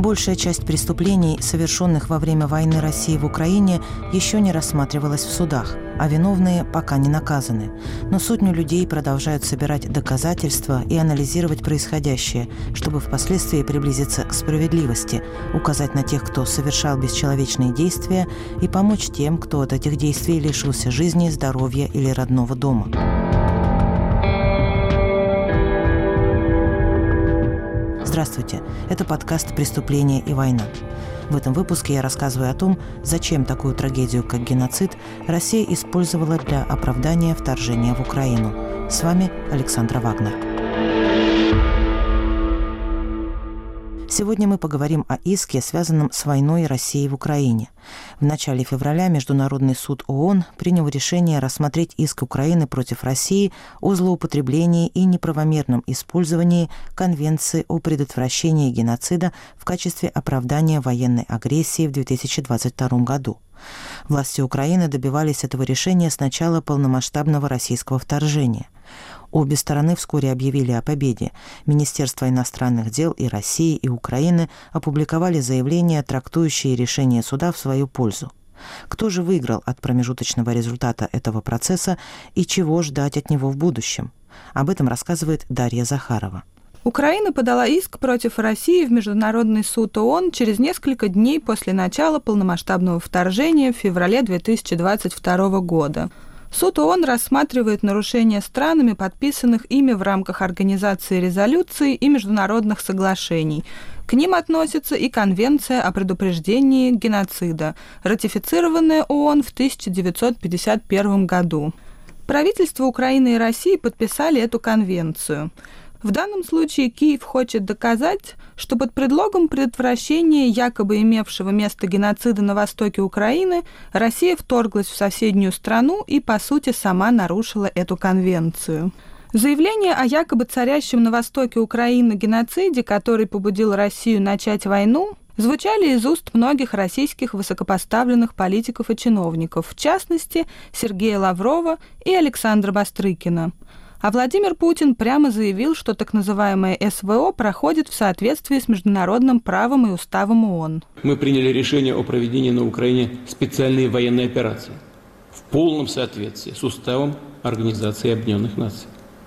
Большая часть преступлений, совершенных во время войны России в Украине, еще не рассматривалась в судах, а виновные пока не наказаны. Но сотни людей продолжают собирать доказательства и анализировать происходящее, чтобы впоследствии приблизиться к справедливости, указать на тех, кто совершал бесчеловечные действия, и помочь тем, кто от этих действий лишился жизни, здоровья или родного дома. Здравствуйте, это подкаст «Преступление и война». В этом выпуске я рассказываю о том, зачем такую трагедию, как геноцид, Россия использовала для оправдания вторжения в Украину. С вами Александра Вагнер. Сегодня мы поговорим о иске, связанном с войной России в Украине. В начале февраля Международный суд ООН принял решение рассмотреть иск Украины против России о злоупотреблении и неправомерном использовании Конвенции о предотвращении геноцида в качестве оправдания военной агрессии в 2022 году. Власти Украины добивались этого решения с начала полномасштабного российского вторжения. Обе стороны вскоре объявили о победе. Министерство иностранных дел и России, и Украины опубликовали заявления, трактующие решение суда в свою пользу. Кто же выиграл от промежуточного результата этого процесса и чего ждать от него в будущем? Об этом рассказывает Дарья Захарова. Украина подала иск против России в Международный суд ООН через несколько дней после начала полномасштабного вторжения в феврале 2022 года. Суд ООН рассматривает нарушения странами, подписанных ими в рамках организации резолюций и международных соглашений. К ним относится и Конвенция о предупреждении геноцида, ратифицированная ООН в 1951 году. Правительства Украины и России подписали эту конвенцию. В данном случае Киев хочет доказать, что под предлогом предотвращения якобы имевшего место геноцида на востоке Украины Россия вторглась в соседнюю страну и, по сути, сама нарушила эту конвенцию. Заявление о якобы царящем на востоке Украины геноциде, который побудил Россию начать войну, звучали из уст многих российских высокопоставленных политиков и чиновников, в частности, Сергея Лаврова и Александра Бастрыкина. А Владимир Путин прямо заявил, что так называемое СВО проходит в соответствии с международным правом и уставом ООН. Мы приняли решение о проведении на Украине специальной военной операции в полном соответствии с уставом Организации Объединенных Наций.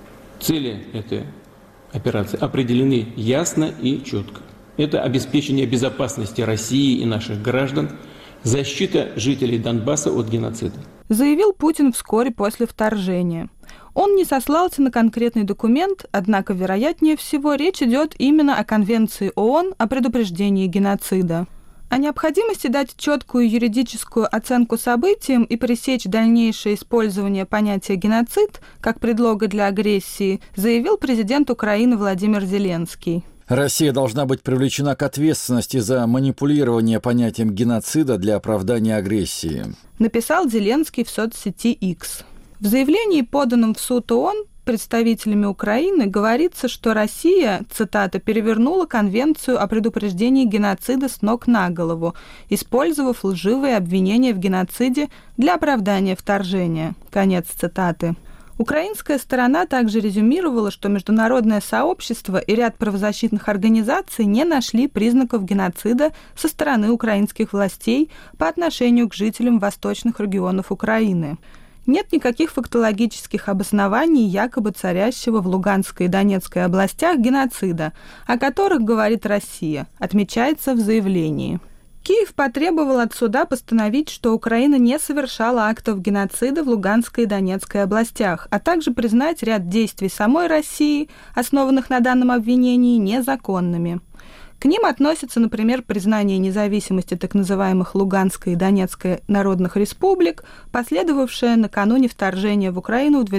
Цели этой операции определены ясно и четко. Это обеспечение безопасности России и наших граждан, защита жителей Донбасса от геноцида. Заявил Путин вскоре после вторжения. Он не сослался на конкретный документ, однако, вероятнее всего, речь идет именно о Конвенции ООН о предупреждении геноцида. О необходимости дать четкую юридическую оценку событиям и пресечь дальнейшее использование понятия «геноцид» как предлога для агрессии заявил президент Украины Владимир Зеленский. Россия должна быть привлечена к ответственности за манипулирование понятием геноцида для оправдания агрессии, написал Зеленский в соцсети X. В заявлении, поданном в суд ООН представителями Украины, говорится, что Россия, цитата, «перевернула Конвенцию о предупреждении геноцида с ног на голову, использовав лживые обвинения в геноциде для оправдания вторжения». Конец цитаты. Украинская сторона также резюмировала, что международное сообщество и ряд правозащитных организаций не нашли признаков геноцида со стороны украинских властей по отношению к жителям восточных регионов Украины. Нет никаких фактологических обоснований якобы царящего в Луганской и Донецкой областях геноцида, о которых говорит Россия, отмечается в заявлении. Киев потребовал от суда постановить, что Украина не совершала актов геноцида в Луганской и Донецкой областях, а также признать ряд действий самой России, основанных на данном обвинении, незаконными. К ним относятся, например, признание независимости так называемых Луганской и Донецкой народных республик, последовавшее накануне вторжения в Украину в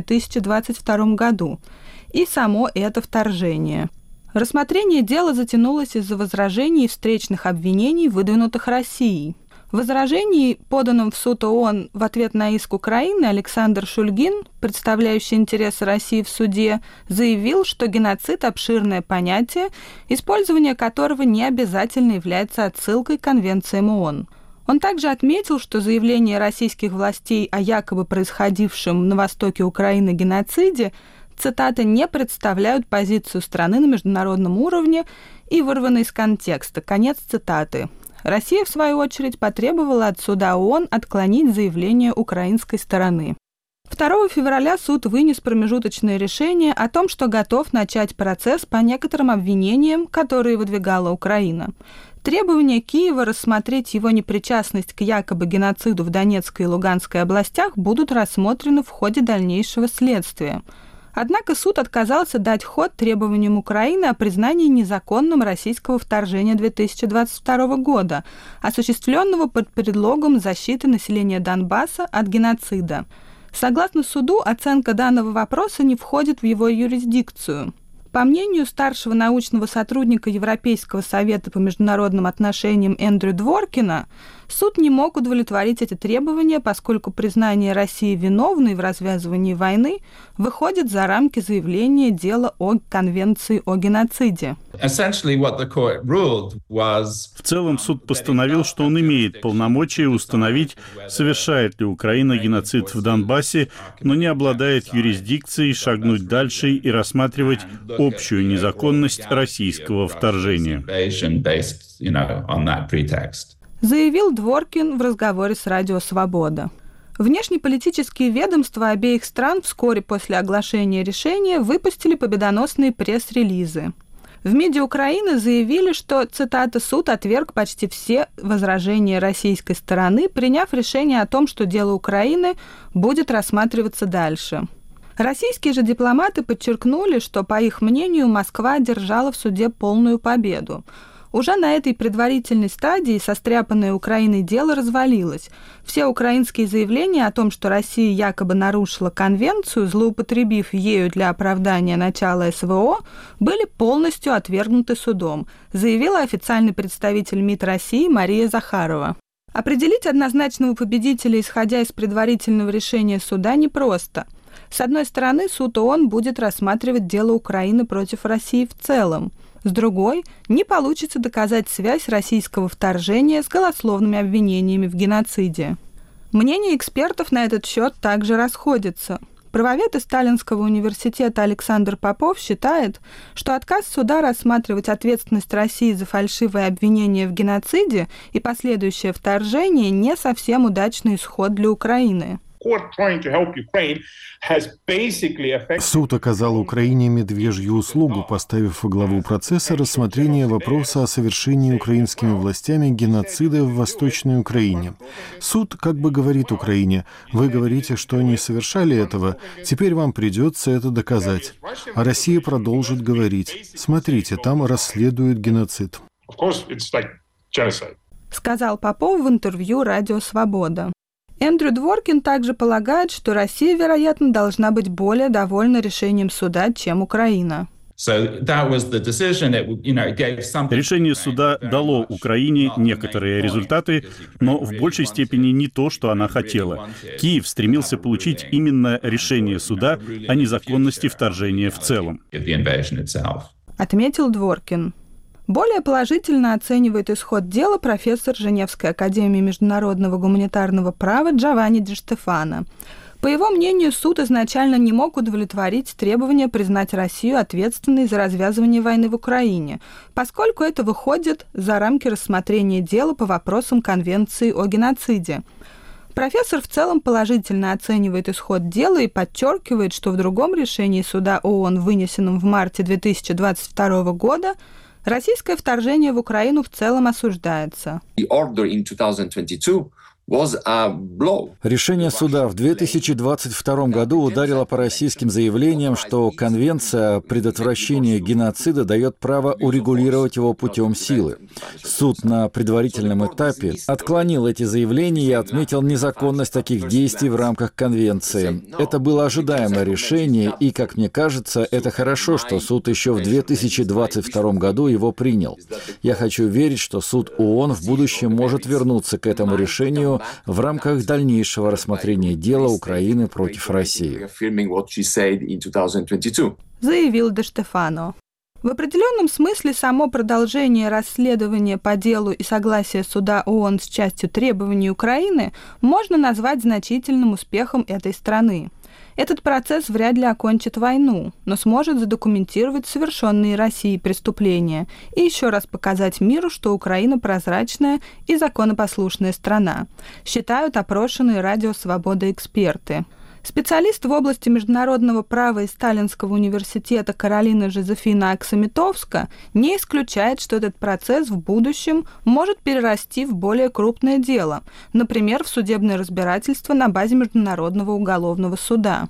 2022 году, и само это вторжение. Рассмотрение дела затянулось из-за возражений и встречных обвинений, выдвинутых Россией. В возражении, поданном в суд ООН в ответ на иск Украины, Александр Шульгин, представляющий интересы России в суде, заявил, что геноцид – обширное понятие, использование которого не обязательно является отсылкой к конвенциям ООН. Он также отметил, что заявление российских властей о якобы происходившем на востоке Украины геноциде цитата, «не представляют позицию страны на международном уровне и вырваны из контекста». Конец цитаты. Россия, в свою очередь, потребовала от суда ООН отклонить заявление украинской стороны. 2 февраля суд вынес промежуточное решение о том, что готов начать процесс по некоторым обвинениям, которые выдвигала Украина. Требования Киева рассмотреть его непричастность к якобы геноциду в Донецкой и Луганской областях будут рассмотрены в ходе дальнейшего следствия. Однако суд отказался дать ход требованиям Украины о признании незаконным российского вторжения 2022 года, осуществленного под предлогом защиты населения Донбасса от геноцида. Согласно суду, оценка данного вопроса не входит в его юрисдикцию. По мнению старшего научного сотрудника Европейского совета по международным отношениям Эндрю Дворкина, суд не мог удовлетворить эти требования, поскольку признание России виновной в развязывании войны выходит за рамки заявления дела о Конвенции о геноциде. В целом суд постановил, что он имеет полномочия установить, совершает ли Украина геноцид в Донбассе, но не обладает юрисдикцией шагнуть дальше и рассматривать общую незаконность российского вторжения. Заявил Дворкин в разговоре с Радио Свобода. Внешнеполитические ведомства обеих стран вскоре после оглашения решения выпустили победоносные пресс-релизы. В МИДе Украины заявили, что, цитата, «суд отверг почти все возражения российской стороны, приняв решение о том, что дело Украины будет рассматриваться дальше». Российские же дипломаты подчеркнули, что, по их мнению, Москва одержала в суде полную победу. Уже на этой предварительной стадии состряпанное Украиной дело развалилось. Все украинские заявления о том, что Россия якобы нарушила конвенцию, злоупотребив ею для оправдания начала СВО, были полностью отвергнуты судом, заявила официальный представитель МИД России Мария Захарова. Определить однозначного победителя, исходя из предварительного решения суда, непросто. С одной стороны, суд ООН будет рассматривать дело Украины против России в целом. С другой, не получится доказать связь российского вторжения с голословными обвинениями в геноциде. Мнения экспертов на этот счет также расходятся. Правовед из Сталинского университета Александр Попов считает, что отказ суда рассматривать ответственность России за фальшивые обвинения в геноциде и последующее вторжение не совсем удачный исход для Украины. Суд оказал Украине медвежью услугу, поставив во главу процесса рассмотрение вопроса о совершении украинскими властями геноцида в Восточной Украине. Суд как бы говорит Украине: вы говорите, что не совершали этого, теперь вам придется это доказать. А Россия продолжит говорить: смотрите, там расследуют геноцид. Сказал Попов в интервью «Радио Свобода». Эндрю Дворкин также полагает, что Россия, вероятно, должна быть более довольна решением суда, чем Украина. Решение суда дало Украине некоторые результаты, но в большей степени не то, что она хотела. Киев стремился получить именно решение суда о незаконности вторжения в целом. Отметил Дворкин. Более положительно оценивает исход дела профессор Женевской академии международного гуманитарного права Джованни Ди Штефано. По его мнению, суд изначально не мог удовлетворить требования признать Россию ответственной за развязывание войны в Украине, поскольку это выходит за рамки рассмотрения дела по вопросам Конвенции о геноциде. Профессор в целом положительно оценивает исход дела и подчеркивает, что в другом решении суда ООН, вынесенном в марте 2022 года, российское вторжение в Украину в целом осуждается. Решение суда в 2022 году ударило по российским заявлениям, что Конвенция о предотвращении геноцида дает право урегулировать его путем силы. Суд на предварительном этапе отклонил эти заявления и отметил незаконность таких действий в рамках Конвенции. Это было ожидаемое решение, и, как мне кажется, это хорошо, что суд еще в 2022 году его принял. Я хочу верить, что суд ООН в будущем может вернуться к этому решению в рамках дальнейшего рассмотрения дела Украины против России. Заявил Ди Штефано. В определенном смысле само продолжение расследования по делу и согласие суда ООН с частью требований Украины можно назвать значительным успехом этой страны. Этот процесс вряд ли окончит войну, но сможет задокументировать совершенные Россией преступления и еще раз показать миру, что Украина прозрачная и законопослушная страна, считают опрошенные Радио Свобода эксперты. Специалист в области международного права из Сталинского университета Каролина Жозефина Аксамитовска не исключает, что этот процесс в будущем может перерасти в более крупное дело, например, в судебное разбирательство на базе Международного уголовного суда.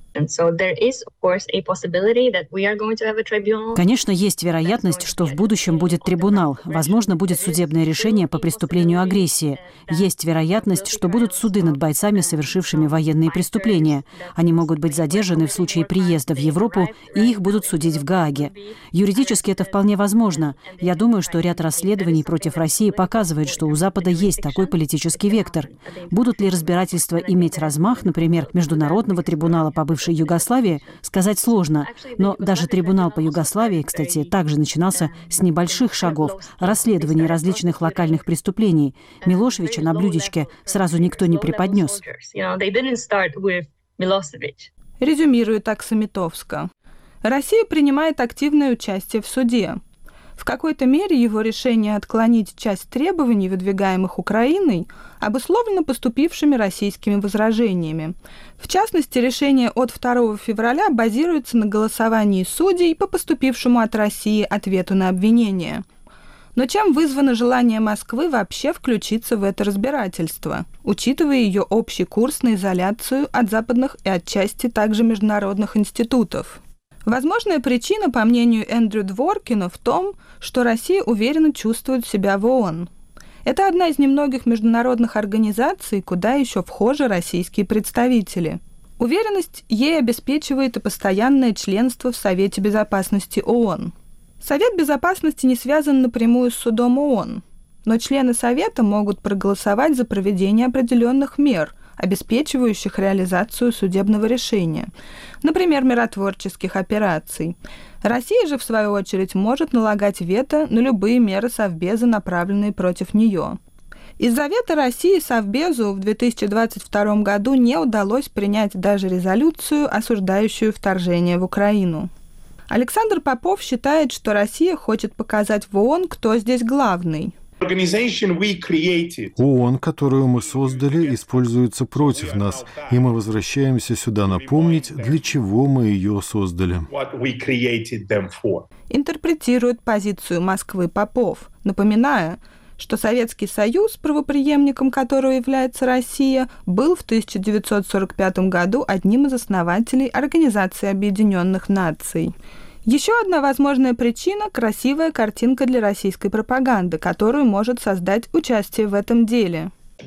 Конечно, есть вероятность, что в будущем будет трибунал, возможно, будет судебное решение по преступлению агрессии. Есть вероятность, что будут суды над бойцами, совершившими военные преступления. Они могут быть задержаны в случае приезда в Европу, и их будут судить в Гааге. Юридически это вполне возможно. Я думаю, что ряд расследований против России показывает, что у Запада есть такой политический вектор. Будут ли разбирательства иметь размах, например, Международного трибунала по бывшей Югославии, сказать сложно. Но даже трибунал по Югославии, кстати, также начинался с небольших шагов, расследований различных локальных преступлений. Милошевича на блюдечке сразу никто не преподнес. Резюмирует Аксамитовска. Россия принимает активное участие в суде. В какой-то мере его решение отклонить часть требований, выдвигаемых Украиной, обусловлено поступившими российскими возражениями. В частности, решение от 2 февраля базируется на голосовании судей по поступившему от России ответу на обвинение. Но чем вызвано желание Москвы вообще включиться в это разбирательство, учитывая ее общий курс на изоляцию от западных и отчасти также международных институтов? Возможная причина, по мнению Эндрю Дворкина, в том, что Россия уверенно чувствует себя в ООН. Это одна из немногих международных организаций, куда еще вхожи российские представители. Уверенность ей обеспечивает и постоянное членство в Совете Безопасности ООН. Совет Безопасности не связан напрямую с судом ООН, но члены Совета могут проголосовать за проведение определенных мер, обеспечивающих реализацию судебного решения, например, миротворческих операций. Россия же, в свою очередь, может налагать вето на любые меры Совбеза, направленные против нее. Из-за вето России Совбезу в 2022 году не удалось принять даже резолюцию, осуждающую вторжение в Украину. Александр Попов считает, что Россия хочет показать в ООН, кто здесь главный. ООН, которую мы создали, используется против нас, и мы возвращаемся сюда напомнить, для чего мы ее создали. Интерпретирует позицию Москвы Попов, напоминая, что Советский Союз, правопреемником которого является Россия, был в 1945 году одним из основателей Организации Объединенных Наций. Еще одна возможная причина – красивая картинка для российской пропаганды, которую может создать участие в этом деле.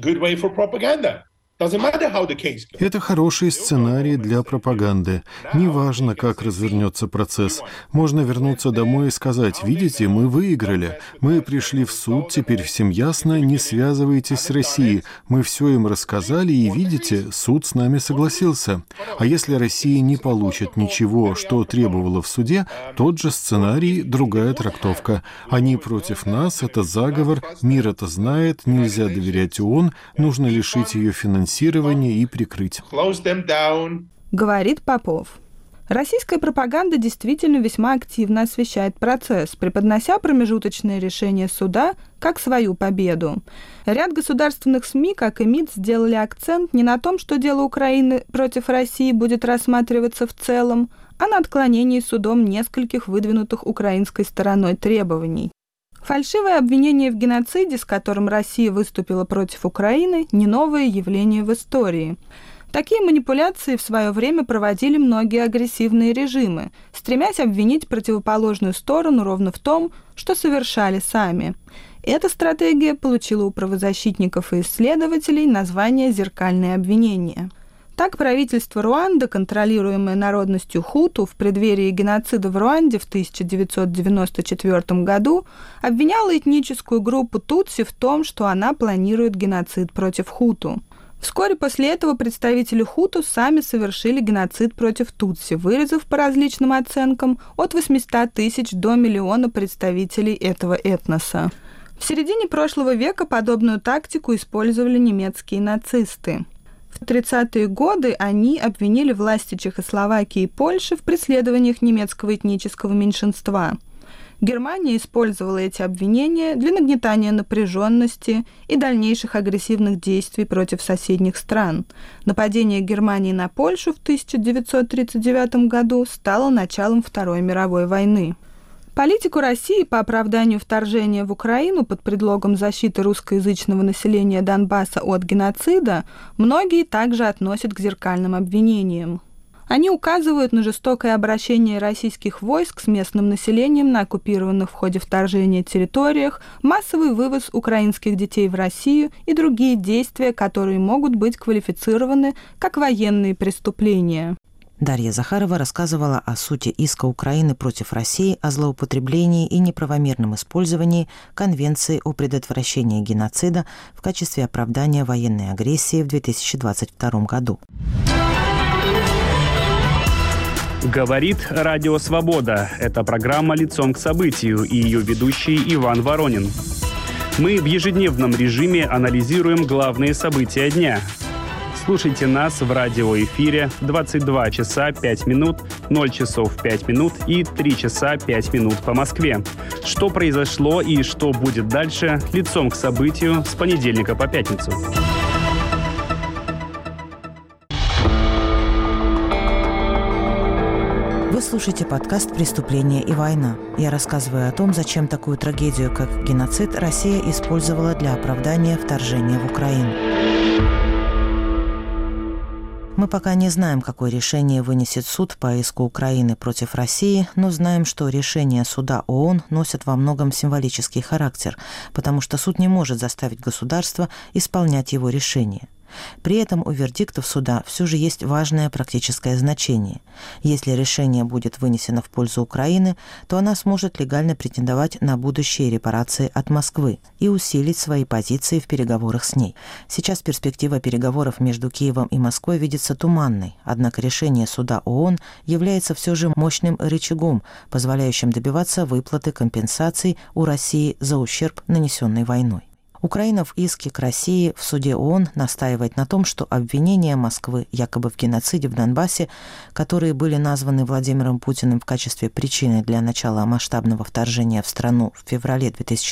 Это хороший сценарий для пропаганды. Неважно, как развернется процесс. Можно вернуться домой и сказать: видите, мы выиграли. Мы пришли в суд, теперь всем ясно, не связывайтесь с Россией. Мы все им рассказали, и видите, суд с нами согласился. А если Россия не получит ничего, что требовала в суде, тот же сценарий, другая трактовка. Они против нас, это заговор, мир это знает, нельзя доверять ООН, нужно лишить ее финансирования и прикрыть. Говорит Попов. Российская пропаганда действительно весьма активно освещает процесс, преподнося промежуточное решение суда как свою победу. Ряд государственных СМИ, как и МИД, сделали акцент не на том, что дело Украины против России будет рассматриваться в целом, а на отклонении судом нескольких выдвинутых украинской стороной требований. Фальшивое обвинение в геноциде, с которым Россия выступила против Украины, не новое явление в истории. Такие манипуляции в свое время проводили многие агрессивные режимы, стремясь обвинить противоположную сторону ровно в том, что совершали сами. Эта стратегия получила у правозащитников и исследователей название «зеркальное обвинение». Так, правительство Руанды, контролируемое народностью хуту в преддверии геноцида в Руанде в 1994 году, обвиняло этническую группу тутси в том, что она планирует геноцид против хуту. Вскоре после этого представители хуту сами совершили геноцид против тутси, вырезав по различным оценкам от 800 тысяч до миллиона представителей этого этноса. В середине прошлого века подобную тактику использовали немецкие нацисты. В В 30-е годы они обвинили власти Чехословакии и Польши в преследованиях немецкого этнического меньшинства. Германия использовала эти обвинения для нагнетания напряженности и дальнейших агрессивных действий против соседних стран. Нападение Германии на Польшу в 1939 году стало началом Второй мировой войны. Политику России по оправданию вторжения в Украину под предлогом защиты русскоязычного населения Донбасса от геноцида многие также относят к зеркальным обвинениям. Они указывают на жестокое обращение российских войск с местным населением на оккупированных в ходе вторжения территориях, массовый вывоз украинских детей в Россию и другие действия, которые могут быть квалифицированы как военные преступления. Дарья Захарова рассказывала о сути иска Украины против России о злоупотреблении и неправомерном использовании Конвенции о предотвращении геноцида в качестве оправдания военной агрессии в 2022 году. Говорит Радио Свобода. Это программа «Лицом к событию» и ее ведущий Иван Воронин. Мы в ежедневном режиме анализируем главные события дня. Слушайте нас в радиоэфире в 22 часа 5 минут, 0 часов 5 минут и 3 часа 5 минут по Москве. Что произошло и что будет дальше, лицом к событию с понедельника по пятницу. Вы слушаете подкаст «Преступление и война». Я рассказываю о том, зачем такую трагедию, как геноцид, Россия использовала для оправдания вторжения в Украину. Мы пока не знаем, какое решение вынесет суд по иску Украины против России, но знаем, что решения суда ООН носят во многом символический характер, потому что суд не может заставить государство исполнять его решение. При этом у вердиктов суда все же есть важное практическое значение. Если решение будет вынесено в пользу Украины, то она сможет легально претендовать на будущие репарации от Москвы и усилить свои позиции в переговорах с ней. Сейчас перспектива переговоров между Киевом и Москвой видится туманной, однако решение суда ООН является все же мощным рычагом, позволяющим добиваться выплаты компенсаций у России за ущерб, нанесенный войной. Украина в иске к России в суде ООН настаивает на том, что обвинения Москвы якобы в геноциде в Донбассе, которые были названы Владимиром Путиным в качестве причины для начала масштабного вторжения в страну в феврале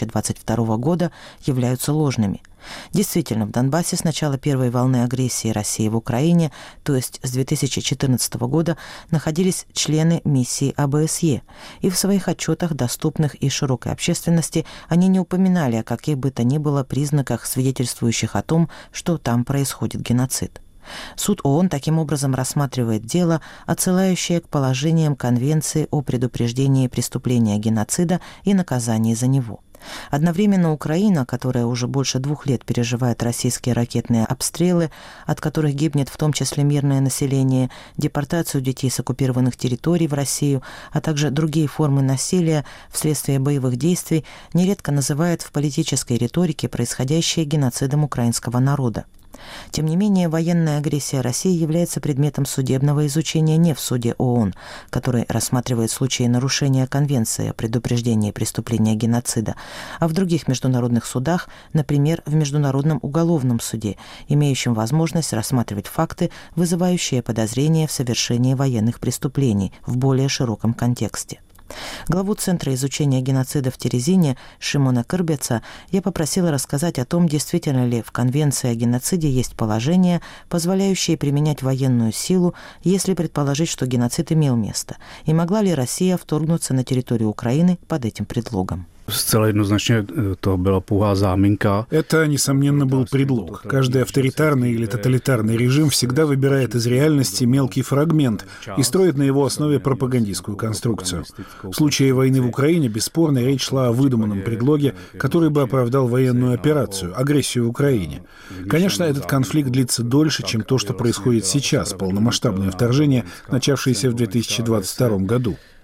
2022 года, являются ложными. Действительно, в Донбассе с начала первой волны агрессии России в Украине, то есть с 2014 года, находились члены миссии ОБСЕ, и в своих отчетах, доступных и широкой общественности, они не упоминали о каких бы то ни было признаках, свидетельствующих о том, что там происходит геноцид. Суд ООН таким образом рассматривает дело, отсылающее к положениям Конвенции о предупреждении преступления геноцида и наказании за него. Одновременно Украина, которая уже больше 2 лет переживает российские ракетные обстрелы, от которых гибнет в том числе мирное население, депортацию детей с оккупированных территорий в Россию, а также другие формы насилия вследствие боевых действий, нередко называет в политической риторике происходящее геноцидом украинского народа. Тем не менее, военная агрессия России является предметом судебного изучения не в суде ООН, который рассматривает случаи нарушения Конвенции о предупреждении преступления геноцида, а в других международных судах, например, в Международном уголовном суде, имеющем возможность рассматривать факты, вызывающие подозрения в совершении военных преступлений в более широком контексте. Главу Центра изучения геноцида в Терезине Шимона Кырбеца я попросила рассказать о том, действительно ли в Конвенции о геноциде есть положения, позволяющие применять военную силу, если предположить, что геноцид имел место, и могла ли Россия вторгнуться на территорию Украины под этим предлогом. Зcela jednoznačně to byla pouhá záminka. Это, несомненно, был предлог. Каждый авторитарный или тоталитарный режим всегда выбирает из реальности мелкий фрагмент и строит на его основе пропагандистскую конструкцию. В случае войны в Украине, бесспорно, речь шла о выдуманном предлоге, который бы оправдал военную операцию, агрессию в Украине. Конечно, этот конфликт длится дольше, чем то, что происходит сейчас, полномасштабное вторжение, начавшееся в 2022 году.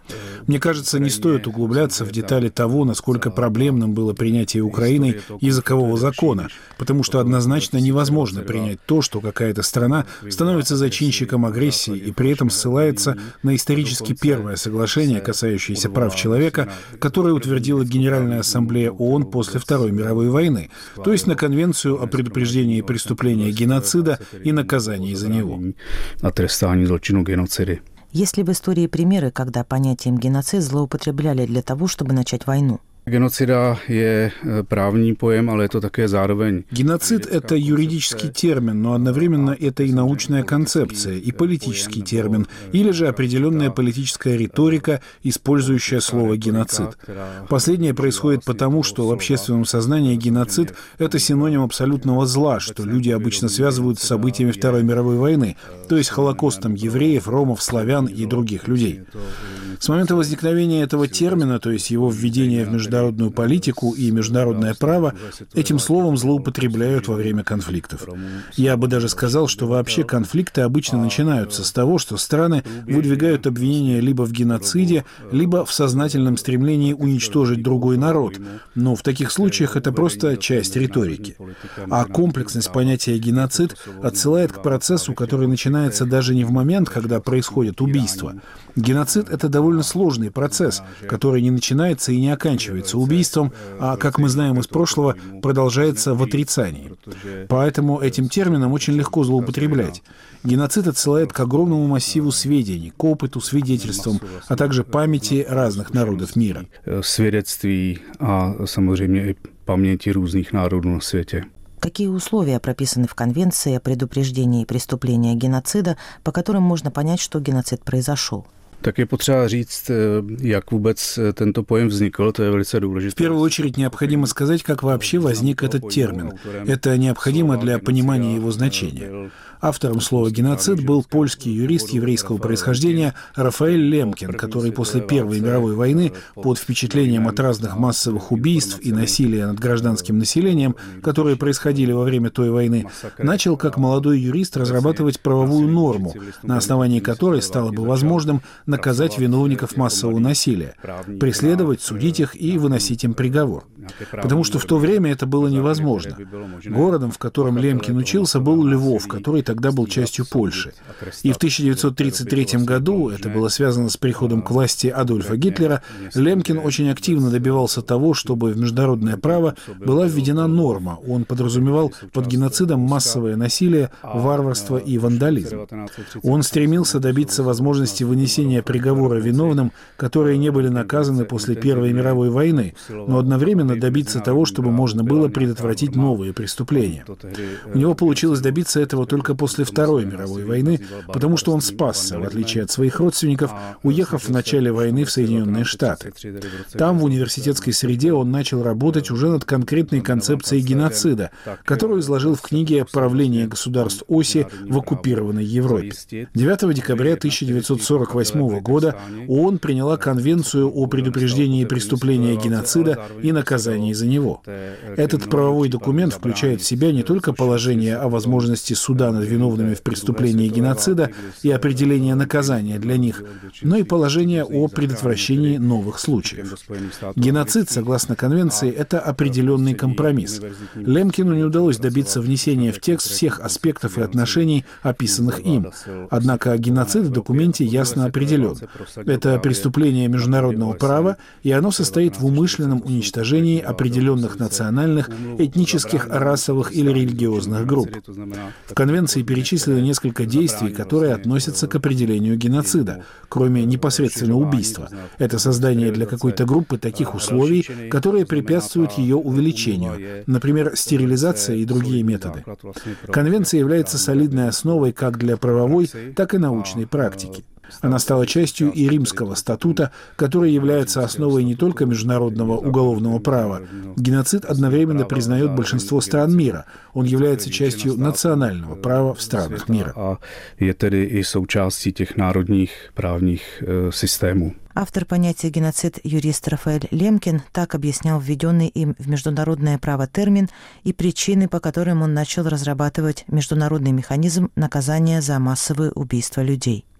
Мне кажется, не стоит углубляться в детали того, насколько проблемным было принятие Украиной языкового закона, потому что однозначно невозможно принять то, что какая-то страна становится зачинщиком агрессии и при этом ссылается на исторически первое соглашение, касающееся прав человека, которое утвердила Генеральная ассамблея ООН после Второй мировой войны, то есть на Конвенцию о предупреждении преступления геноцида и наказании за него. Есть ли в истории примеры, когда понятием геноцид злоупотребляли для того, чтобы начать войну? Genocida je právní pojem, ale je to také zároveň. Геноцид – это юридический термин, но одновременно это и научная концепция, и политический термин, или же определенная политическая риторика, использующая слово «геноцид». Последнее происходит потому, что в общественном сознании геноцид – это синоним абсолютного зла, что люди обычно связывают с событиями Второй мировой войны, то есть Холокостом евреев, ромов, славян и других людей. С момента возникновения этого термина, то есть его введения в международную политику и международное право, этим словом злоупотребляют во время конфликтов. Я бы даже сказал, что вообще конфликты обычно начинаются с того, что страны выдвигают обвинения либо в геноциде, либо в сознательном стремлении уничтожить другой народ. Но в таких случаях это просто часть риторики. А комплексность понятия геноцид отсылает к процессу, который начинается даже не в момент, когда происходит убийство. Геноцид — это довольно сложный процесс, который не начинается и не оканчивается убийством, а, как мы знаем из прошлого, продолжается в отрицании. Поэтому этим термином очень легко злоупотреблять. Геноцид отсылает к огромному массиву сведений, к опыту, свидетельствам, а также памяти разных народов мира. Свидетельствий, а, samozřejmě, и памяти разных народов на свете. Какие условия прописаны в Конвенции о предупреждении преступления геноцида, по которым можно понять, что геноцид произошел? Tak je potřeba říct, jak vůbec tento pojem vznikl, to je velice důležité. В первую очередь необходимо сказать, как вообще возник этот термин. Это необходимо для понимания его значения. Автором слова «геноцид» был польский юрист еврейского происхождения Рафаэль Лемкин, который после Первой мировой войны под впечатлением от разных массовых убийств и насилия над гражданским населением, которые происходили во время той войны, начал как молодой юрист разрабатывать правовую норму, на основании которой стало бы возможным наказать виновников массового насилия, преследовать, судить их и выносить им приговор. Потому что в то время это было невозможно. Городом, в котором Лемкин учился, был Львов, который тогда был частью Польши. И в 1933 году, это было связано с приходом к власти Адольфа Гитлера, Лемкин очень активно добивался того, чтобы в международное право была введена норма. Он подразумевал под геноцидом массовое насилие, варварство и вандализм. Он стремился добиться возможности вынесения приговора виновным, которые не были наказаны после Первой мировой войны, но одновременно добиться того, чтобы можно было предотвратить новые преступления. У него получилось добиться этого только после Второй мировой войны, потому что он спасся, в отличие от своих родственников, уехав в начале войны в Соединенные Штаты. Там, в университетской среде, он начал работать уже над конкретной концепцией геноцида, которую изложил в книге «Правление государств оси в оккупированной Европе». 9 декабря 1948 года ООН приняла Конвенцию о предупреждении преступления геноцида и наказании за него. Этот правовой документ включает в себя не только положение о возможности суда над виновными в преступлении геноцида и определение наказания для них, но и положение о предотвращении новых случаев. Геноцид, согласно Конвенции, это определенный компромисс. Лемкину не удалось добиться внесения в текст всех аспектов и отношений, описанных им. Однако геноцид в документе ясно определен. Это преступление международного права, и оно состоит в умышленном уничтожении определенных национальных, этнических, расовых или религиозных групп. В Конвенции перечислены несколько действий, которые относятся к определению геноцида, кроме непосредственно убийства. Это создание для какой-то группы таких условий, которые препятствуют ее увеличению, например, стерилизация и другие методы. Конвенция является солидной основой как для правовой, так и научной практики. Она стала частью и Римского статута, который является основой не только международного уголовного права. Геноцид одновременно признает большинство стран мира. Он является частью национального права в странах мира. Je tedy i součástí těch národních právních systémů. Автор понятия «геноцид» юрист Рафаэль Лемкин так объяснял введенный им в международное право термин и причины, по которым он начал разрабатывать международный механизм наказания за массовые убийства людей.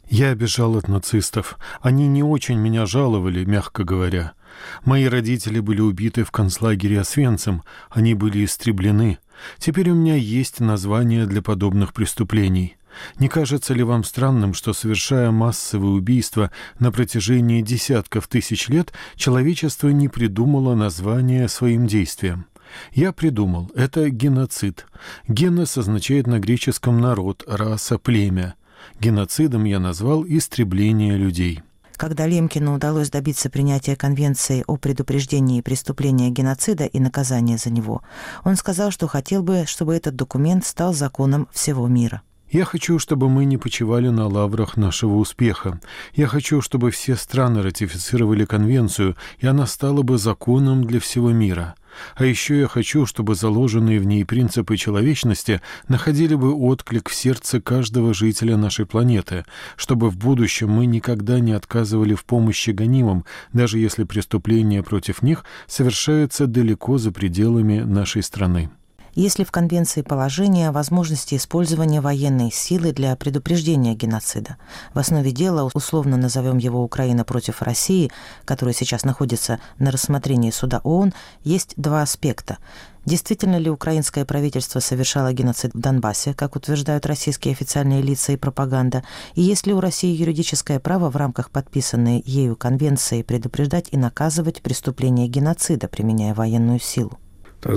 Я бежал от нацистов. Они не очень меня жаловали, мягко говоря. Мои родители были убиты в концлагере Освенцим. Они были истреблены. Теперь у меня есть название для подобных преступлений. Не кажется ли вам странным, что, совершая массовые убийства на протяжении десятков тысяч лет, человечество не придумало название своим действиям? Я придумал. Это геноцид. Генос означает на греческом народ, раса, племя. Геноцидом я назвал истребление людей. Когда Лемкину удалось добиться принятия Конвенции о предупреждении преступления геноцида и наказания за него, он сказал, что хотел бы, чтобы этот документ стал законом всего мира. Я хочу, чтобы мы не почивали на лаврах нашего успеха. Я хочу, чтобы все страны ратифицировали Конвенцию, и она стала бы законом для всего мира. А еще я хочу, чтобы заложенные в ней принципы человечности находили бы отклик в сердце каждого жителя нашей планеты, чтобы в будущем мы никогда не отказывали в помощи гонимым, даже если преступления против них совершаются далеко за пределами нашей страны. Есть ли в Конвенции положение о возможности использования военной силы для предупреждения геноцида? В основе дела, условно назовем его «Украина против России», которое сейчас находится на рассмотрении суда ООН, есть два аспекта. Действительно ли украинское правительство совершало геноцид в Донбассе, как утверждают российские официальные лица и пропаганда? И есть ли у России юридическое право в рамках подписанной ею Конвенции предупреждать и наказывать преступления геноцида, применяя военную силу? Я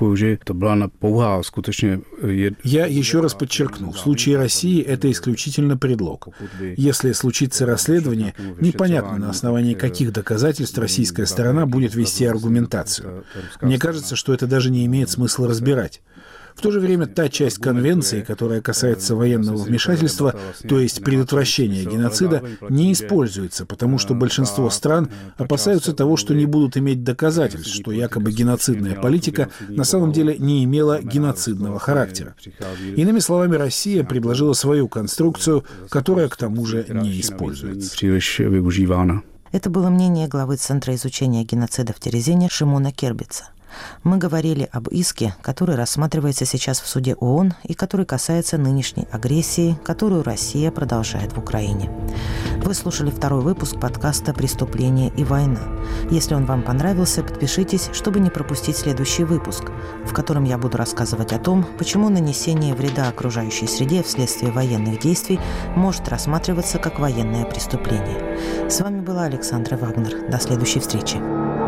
еще раз подчеркну, в случае России это исключительно предлог. Если случится расследование, непонятно, на основании каких доказательств российская сторона будет вести аргументацию. Мне кажется, что это даже не имеет смысла разбирать. В то же время та часть Конвенции, которая касается военного вмешательства, то есть предотвращения геноцида, не используется, потому что большинство стран опасаются того, что не будут иметь доказательств, что якобы геноцидная политика на самом деле не имела геноцидного характера. Иными словами, Россия предложила свою конструкцию, которая к тому же не используется. Это было мнение главы Центра изучения геноцида в Терезине Шимона Кербица. Мы говорили об иске, который рассматривается сейчас в суде ООН и который касается нынешней агрессии, которую Россия продолжает в Украине. Вы слушали второй выпуск подкаста «Преступление и война». Если он вам понравился, подпишитесь, чтобы не пропустить следующий выпуск, в котором я буду рассказывать о том, почему нанесение вреда окружающей среде вследствие военных действий может рассматриваться как военное преступление. С вами была Александра Вагнер. До следующей встречи.